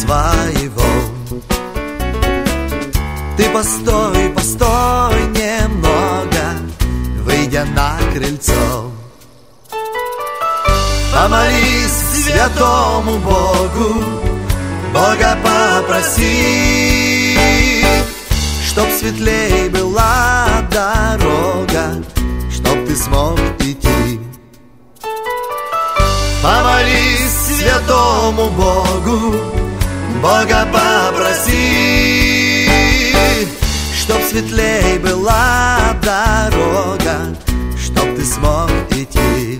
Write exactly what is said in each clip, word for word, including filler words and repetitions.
своего. Ты постой, постой немного, выйдя на крыльцо. Помолись святому Богу, Бога попроси, чтоб светлей была дорога, чтоб ты смог идти. Помолись святому Богу, Бога попроси, чтоб светлей была дорога, чтоб ты смог идти.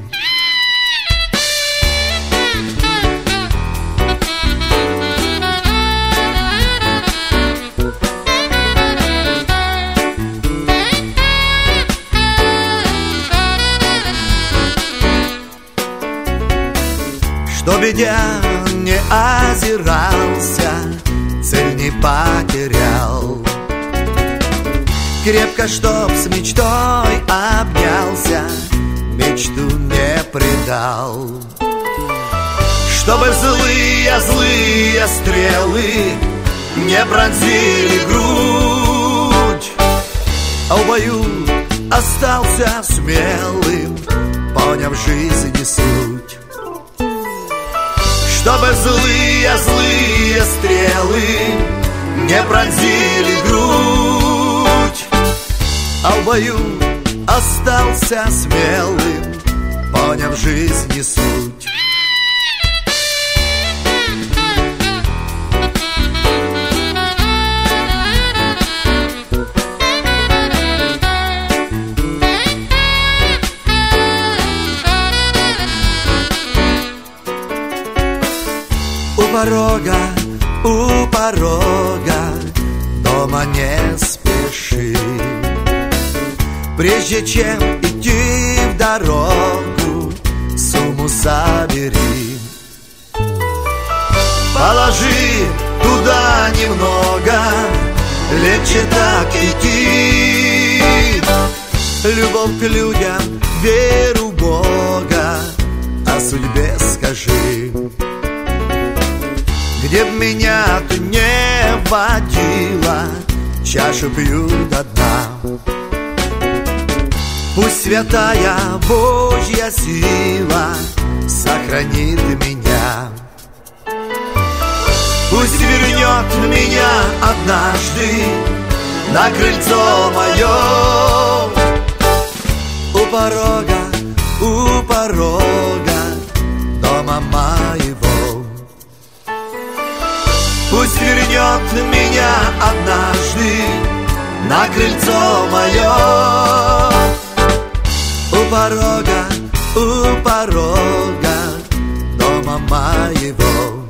Чтоб я не озирался, цель не потерял, крепко, чтоб с мечтой обнялся, мечту не предал. Чтобы злые, злые стрелы не пронзили грудь, а в бою остался смелым, поняв жизни суть. Чтобы злые, злые стрелы не пронзили грудь, а в бою остался смелым, поняв жизни суть. У порога, у порога дома не спеши, прежде чем идти в дорогу, сумму собери. Положи туда немного, легче так идти. Любовь к людям, веру в Бога, о судьбе скажи. Где б меня ты не водила, чашу пью до дна. Пусть святая Божья сила сохранит меня. Пусть вернет меня однажды на крыльцо мое. У порога, у порога дома моего. Пусть вернет меня однажды на крыльцо мое. У порога, у порога дома моего.